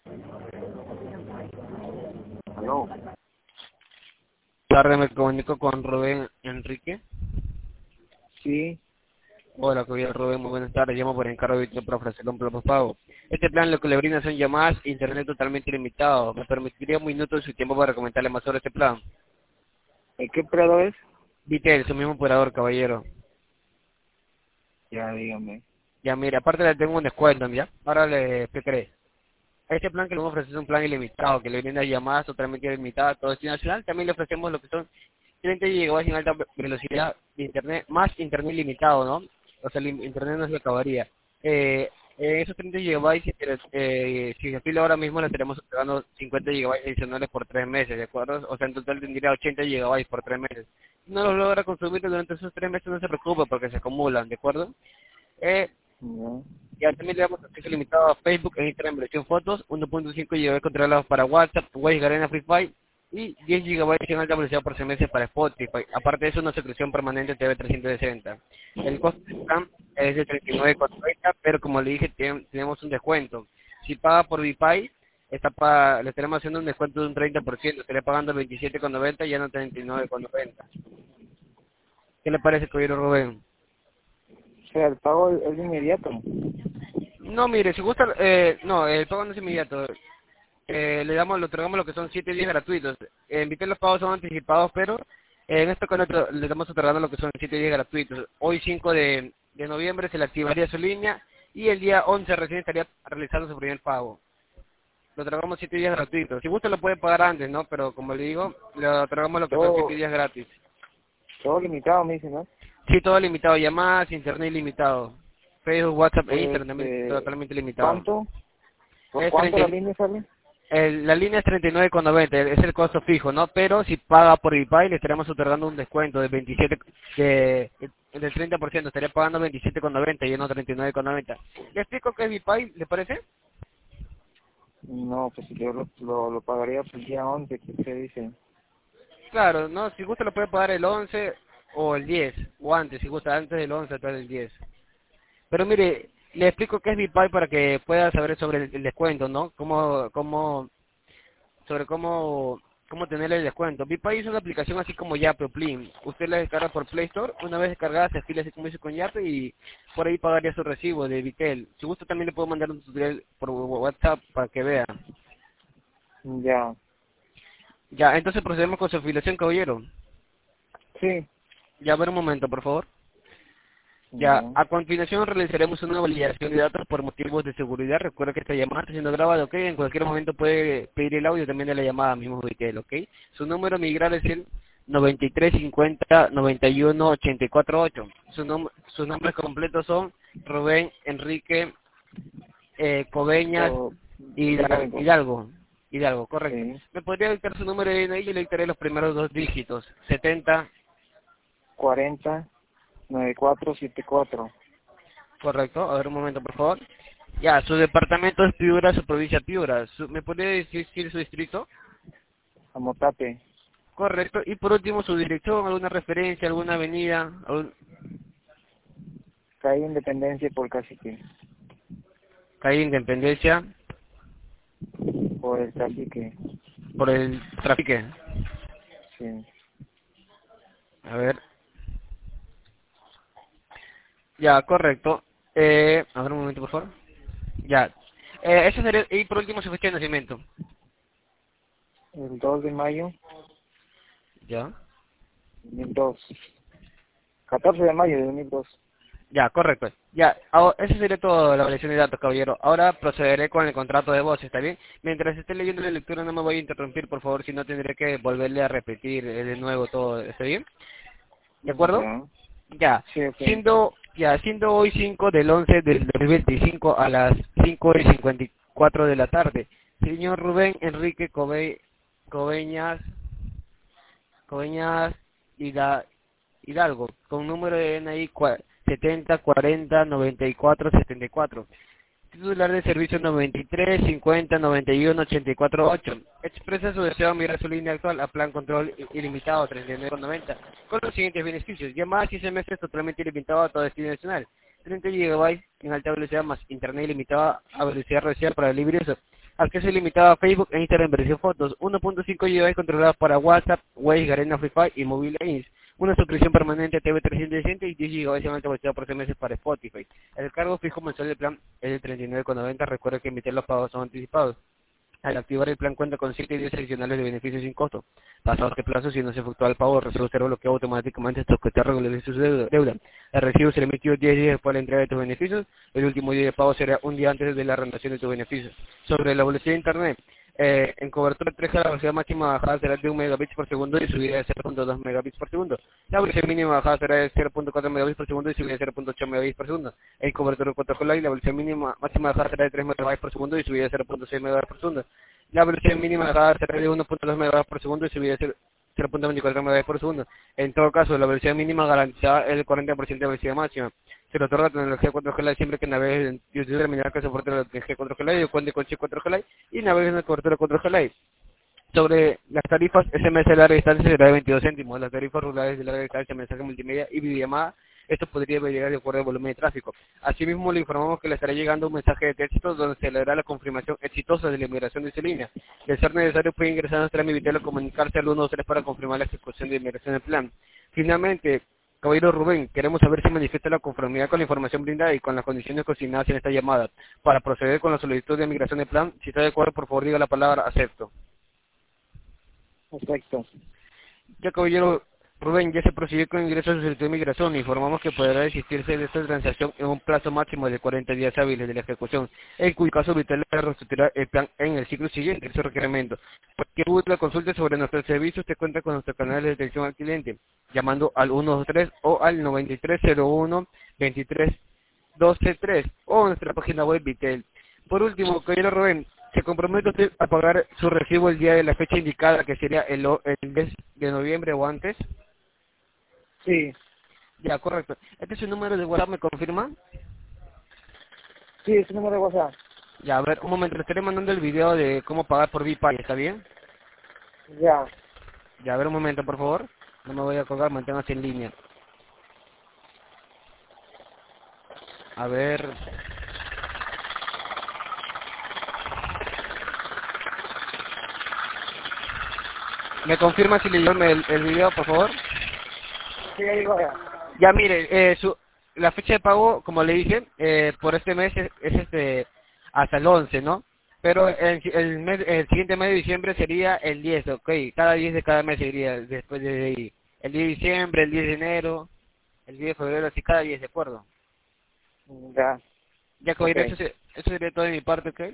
Aló. Tarde me comunico con Rubén Enrique. Sí. Hola, caballero Rubén, muy buenas tardes. Llamo por encargo de para ofrecerle un plan pago. Este plan lo que le brinda son llamadas e internet totalmente ilimitado. ¿Me permitiría un minuto de su tiempo para comentarle más sobre este plan? ¿Qué operador es? Vitel, su mismo operador, caballero. Ya, dígame. Ya, mire, aparte le tengo un descuento, ¿ya? Ahora le explicaré. Este plan que le ofrecemos es un plan ilimitado, que le brinda llamadas totalmente ilimitadas, todo destino nacional. También le ofrecemos lo que son 30 GB en alta velocidad de internet, más internet ilimitado, ¿no? O sea, el internet no se acabaría. Esos 30 GB, si se afila ahora mismo, le estaremos pagando 50 GB adicionales por 3 meses, ¿de acuerdo? O sea, en total tendría 80 GB por 3 meses. Si no los logra consumir durante esos 3 meses, no se preocupe porque se acumulan, ¿de acuerdo? Eh, Ya. ya también le damos acceso limitado a Facebook e Instagram en versión fotos, 1.5 GB controlados para WhatsApp, Waze, Garena, Free Fire y 10 GB en alta velocidad por semestre para Spotify. Aparte de eso, una suscripción permanente TV 360. El costo del plan es de 39,90, pero como le dije, tenemos un descuento. Si paga por VPay, le estaremos haciendo un descuento de un 30%, estaría pagando 27,90 y ya no 39,90. ¿Qué le parece, caballero Rubén? O sea, el pago es inmediato. No, mire, si gusta, no, el pago no es inmediato. Le otorgamos lo que son 7 días gratuitos. En Vitel los pagos son anticipados, pero en este caso le estamos otorgando lo que son 7 días gratuitos. Hoy 5 de noviembre se le activaría su línea y el día 11 recién estaría realizando su primer pago. Le otorgamos 7 días gratuitos. Si gusta lo puede pagar antes, ¿no? Pero como le digo, le otorgamos lo que son 7 Todo, días gratis. todo limitado, me dice, ¿no? Sí, todo limitado, llamadas, internet ilimitado. Facebook, WhatsApp e Instagram también Este, totalmente limitado. ¿cuánto? ¿Por Es cuánto 30. la línea sale? La línea es 39,90, es el costo fijo, ¿no? Pero si paga por VPay le estaremos otorgando un descuento de 27, del 30%, estaría pagando 27,90 y no 39,90. ¿Le explico qué es VPay, le parece? No, pues yo lo pagaría pues el día 11, ¿qué se dice? Claro, no, si gusta lo puede pagar el 11 o el 10, o antes, si gusta antes del 11 hasta el 10. Pero mire, le explico qué es VPay para que pueda saber sobre el descuento, ¿no? Sobre cómo tener el descuento. VPay es una aplicación así como Yape o Plin. Usted la descarga por Play Store, una vez descargada se afila así como dice con Yape y por ahí pagaría su recibo de Vitel. Si gusta también le puedo mandar un tutorial por WhatsApp para que vea. Ya. Ya, entonces procedemos con su afiliación, caballero. Sí. Ya, a ver un momento, por favor. Ya, Ya. a continuación realizaremos una validación de datos por motivos de seguridad. Recuerda que esta llamada está siendo grabada, ¿ok? En cualquier momento puede pedir el audio también de la llamada mismo Vitel, ¿ok? Su número migral es el 9350-91848. Sus nombres completos son Rubén Enrique Coveñas Todo largo. Hidalgo. Hidalgo, correcto. Sí. ¿Me podría dictar su número de DNI? Yo le dictaré los primeros dos dígitos. 70, 40, 9474. correcto. A ver un momento, por favor. Ya, su departamento es Piura, su provincia Piura. ¿Me puede decir su distrito? Amotate. Correcto. Y por último, su dirección, alguna referencia, alguna avenida, Calle Independencia por Cacique. calle Independencia, Por el Cacique. por el tráfico. Sí. A ver. Ya, correcto. A ver un momento, por favor. Ya. Eso sería, y por último, su fecha de nacimiento. El 2 de mayo, Ya. 2002. 14 de mayo de 2002. Ya, correcto. Ya, eso sería toda la validación de datos, caballero. Ahora procederé con el contrato de voz, ¿está bien? Mientras esté leyendo la lectura no me voy a interrumpir, por favor, si no tendré que volverle a repetir de nuevo todo, ¿está bien? ¿De acuerdo? Ya. Ya, Sí, ok. siendo hoy 5 del 11 del 2025 a las 5:54 de la tarde, señor Rubén Enrique Coveñas, Coveñas Hidalgo, con número de DNI 70 40 94 74. Titular de servicio 93 50 91 84 8. Expresa su deseo de mirar su línea actual a plan control ilimitado 39,90 con los siguientes beneficios: llamadas y SMS totalmente ilimitado a todo destino nacional, 30 GB en alta velocidad más internet ilimitado a velocidad residencial para el libre uso, acceso ilimitado a Facebook e Instagram versión fotos, 1.5 GB controlados para WhatsApp, Waze, Garena Free Fire y Mobile Games, una suscripción permanente a TV 360 y 10 GB en alta velocidad por 6 meses para Spotify. El cargo fijo mensual del plan es de 39,90. Recuerda que emitir los pagos son anticipados. Al activar el plan cuenta con 7 días adicionales de beneficios sin costo. Pasado este plazo, si no se efectúa el pago, el reserva bloquea automáticamente hasta que te regularice su deuda. El recibo será emitido 10 días después de la entrega de tus beneficios. El último día de pago será un día antes de la renovación de tus beneficios. Sobre la velocidad de Internet, en cobertura 3G la velocidad máxima bajada será de 1 megabits por segundo y subida de 0.2 megabits por segundo. La velocidad mínima bajada será de 0.4 megabits por segundo y subida de 0.8 megabits por segundo. En cobertura 4G Lite la velocidad mínima máxima bajada será de 3 megabits por segundo y subida de 0.6 megabits por segundo. La velocidad mínima bajada será de 1.2 megabits por segundo y subida de 0.24 megabits por segundo. En todo caso, la velocidad mínima garantizada es el 40% de velocidad máxima. Se le otorga la tecnología 4G Lite siempre que navegues en YouTube terminal que soporte la tecnología 4G Lite o cuente con chip 4G Lite y navegues en la cobertura 4G Lite. Sobre las tarifas SMS de larga distancia será de 22 céntimos, las tarifas rurales de larga distancia, mensaje multimedia y videollamada, esto podría llegar de acuerdo al volumen de tráfico. Asimismo, le informamos que le estará llegando un mensaje de texto donde se le dará la confirmación exitosa de la inmigración de su línea. De ser necesario, puede ingresar a nuestra Mivitel o comunicarse al 123 para confirmar la ejecución de inmigración del plan. Finalmente, caballero Rubén, queremos saber si manifiesta la conformidad con la información brindada y con las condiciones consignadas en esta llamada. Para proceder con la solicitud de inmigración del plan, si está de acuerdo, por favor diga la palabra acepto. Perfecto. Ya, caballero Rubén, ya se procedió con el ingreso a su solicitud de migración. Informamos que podrá desistirse de esta transacción en un plazo máximo de 40 días hábiles de la ejecución, en cuyo caso Vital le reestructurará el plan en el ciclo siguiente, ese requerimiento. Cualquier duda consulte sobre nuestro servicio, usted cuenta con nuestro canal de atención al cliente, llamando al 123 o al 9301 23 o nuestra página web Vitel. Por último, caballero Rubén, se compromete usted a pagar su recibo el día de la fecha indicada, que sería el mes de noviembre o antes. Sí, Ya, correcto. ¿Este es su número de WhatsApp, me confirma? sí, es un número de WhatsApp. Ya, a ver, un momento, le estaré mandando el video de cómo pagar por VPay, ¿está bien? Ya. Ya, a ver un momento, por favor. No me voy a colgar, manténgase en línea. A ver. ¿Me confirma si le llegó el video, por favor? Sí, ahí va ya. Ya, mire, la fecha de pago, como le dije, por este mes es hasta el 11, ¿no? Pero el siguiente mes de diciembre sería el 10, ¿ok? Cada 10 de cada mes sería después de ahí. El 10 de diciembre, el 10 de enero, el 10 de febrero, así cada 10, ¿de acuerdo? Ya. Ya, caballero, Ok. eso sería todo de mi parte, ¿ok?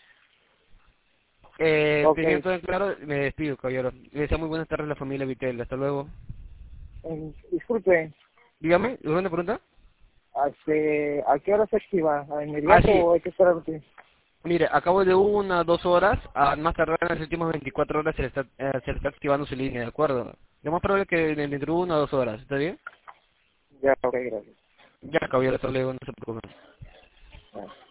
Ok. Teniendo todo en claro, me despido, caballero. Les deseo muy buenas tardes a la familia Vitel. Hasta luego. Disculpe, Dígame, ¿alguna pregunta? ¿a qué hora se activa? ¿A Ah, inmediato sí. o hay que esperar un tiempo? Mire, acabo de 1 a 2 horas, a más tardar en las últimas 24 horas se le está activando su línea, ¿de acuerdo? Lo más probable es que dentro de 1 a 2 horas, ¿está bien? Ya, ok, gracias. Ya, caballero, hasta luego, no se preocupen. Ya.